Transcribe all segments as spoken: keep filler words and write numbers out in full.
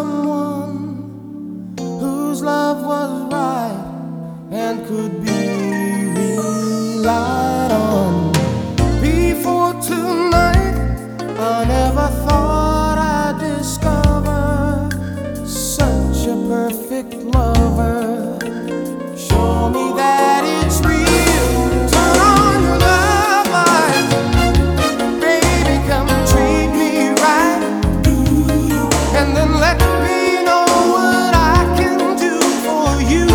someone whose love was right and could be relied on. Before tonight, I never thought I'd discover such a perfect lover. Show me that it's real. Turn on your love light, baby, come treat me right, and then let me know what I can do for you.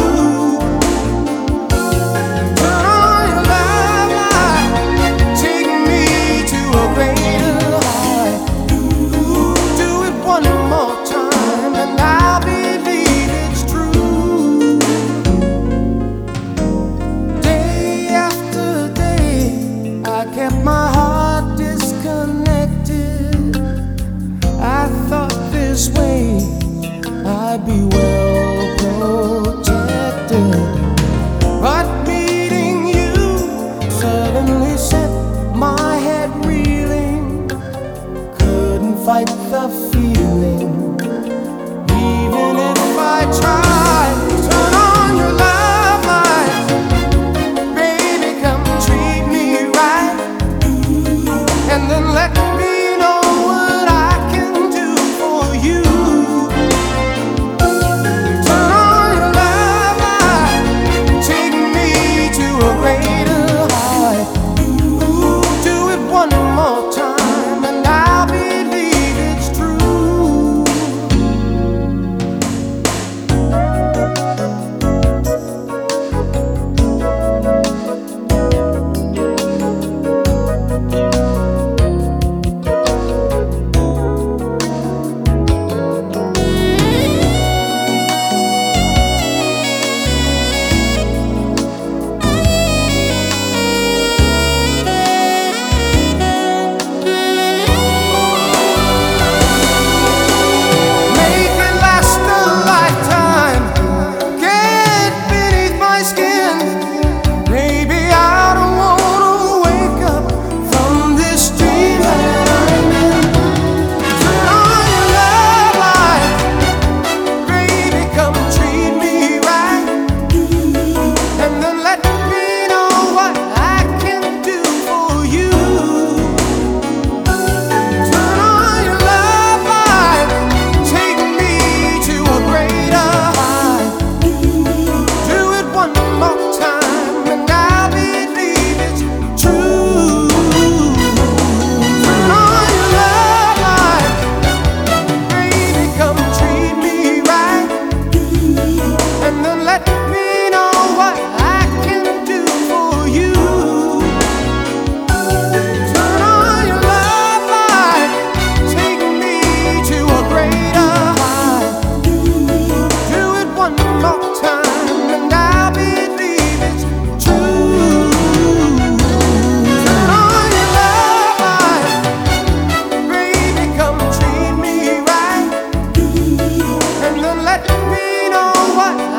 Turn on your love light, take me to a greater height. Do it one more time and I'll believe it's true. Day after day, I kept my heart disconnected. I thought this way I'd be well protected, but meeting you suddenly set my head reeling. Couldn't fight the feeling, even if I tried. Turn on your love light, baby, come treat me right, and then let me know what I can do for you. Turn on your love light, take me to a greater height. Do it one more time and I'll believe it's true. Make it last a lifetime, get beneath my skin. Baby, I don't wanna wake up from this dream that I'm in. Turn on your love light, baby, come treat me right, and then let me know what I can do for you. Turn on your love light, take me to a greater height. Do it one more time and I'll believe it's true. Turn on your love light, baby, come treat me right, and then let me know what I can do for you. Turn on your love light, take me to a greater height. Do it one more time and I'll believe it's true. Turn on your love light, baby, come treat me right, and then let me know what